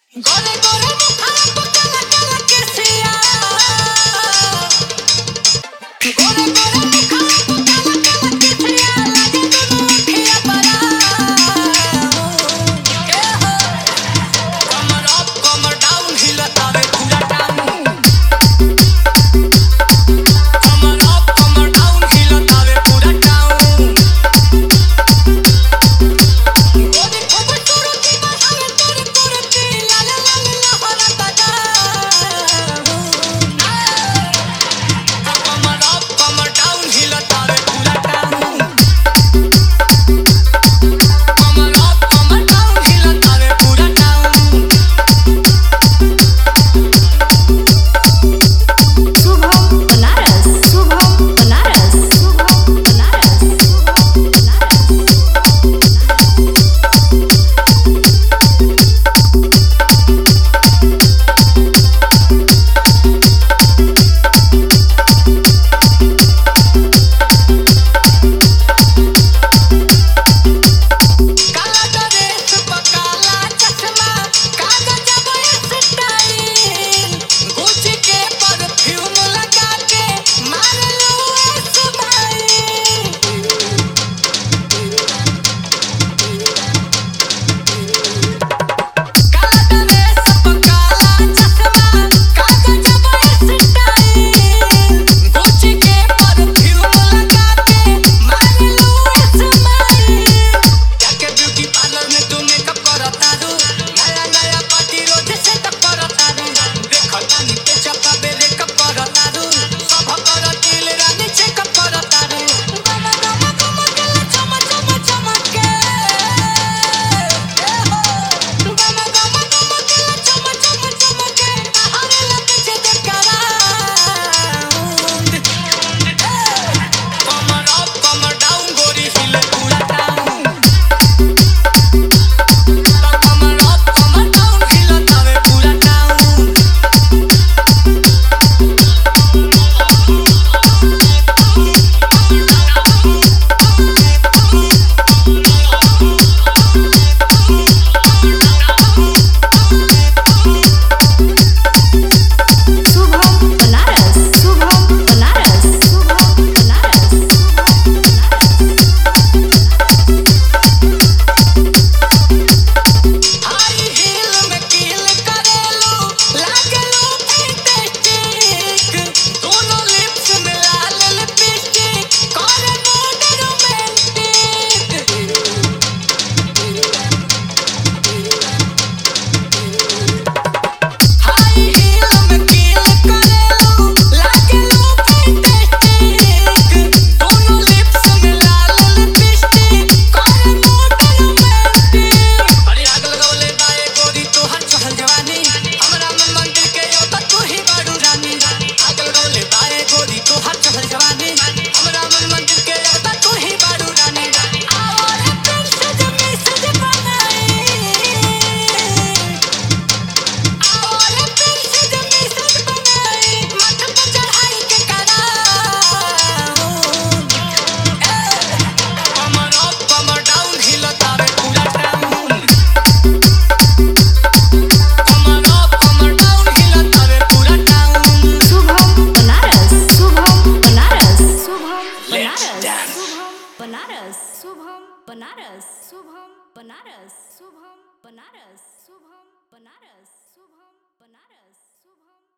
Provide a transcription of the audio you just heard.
गोरे गोरे मुखड़ा पे काला काला केसिया गोरे गोरे मुखड़ा पे काला काला केसिया लागे दुनु अखिया बड़ा ए हो कमर अप कमर डाउन हिलतावे पूरा टाउन कमर अप कमर डाउन हिलतावे पूरा टाउन गोरी खूबसूरती बहावे तोरी तोरती लाल लाल लहरता जा कमर अप कमर डाउन हिलतावे पूरा टाउन कमर अप कमर डाउन हिलतावे पूरा टाउन शुभम बनारस शुभम बनारस शुभम बनारस शुभम काला ड्रेस पे काला चश्मा कागज पे स्टाइल गुच्ची के परफ्यूम लगा के मार लो काला ड्रेस पे काला चश्मा कागज पे स्टाइल गुच्ची के परफ्यूम लगा के मार लो जाके ब्यूटी पार्लर में तू मेकअप करता रू नया नया पार्टी रोज सेटअप करता रू देखता नी पे चपा बे मेकअप करता रू सब करती ले रानी चेकअप करता रू गम गम गम के चम चम चमके ए हो गम गम गम के चम चम चमके हरे लगे जे कराउंड कमर अप कमर डाउन गोरी हिले पूरा टाउन कमर अप कमर डाउन हिलतावे पूरा town Shubham Banaras Shubham Banaras Shubham Banaras Shubham high heel में कील करेलू लागेलू फैंटास्टिक दोनों लिप्स में लाल लिपस्टिक करे मूड रोमांटिक हाई हील में कील करेलू लागेलू फैंटास्टिक दोनों लिप्स में लाल लिपस्टिक करे मूड रोमांटिक अरे आग लगावले बाए गोरी तोहर चहल जवानी हमरा मन मंदिर के यो त तू ही बाड़ू रानी आग लगावले बाए गोरी तोहर चहल जवानी हमरा मन मंदिर के यो त तू ही बाड़ू रानी और प्रिंस जमी सज बनाई और प्रिंस जमी सज बनाई मठ पे चढ़ाई के कराऊं कमर अप कमर डाउन हिलतावे पूरा टाउन कमर अप कमर डाउन हिलतावे पूरा town Shubham Banaras Shubham Banaras Shubham Let's Banaras dance. Shubham Banaras Shubham Banaras Shubham Banaras Shubham Banaras Shubham Banaras Shubham Banaras Shubham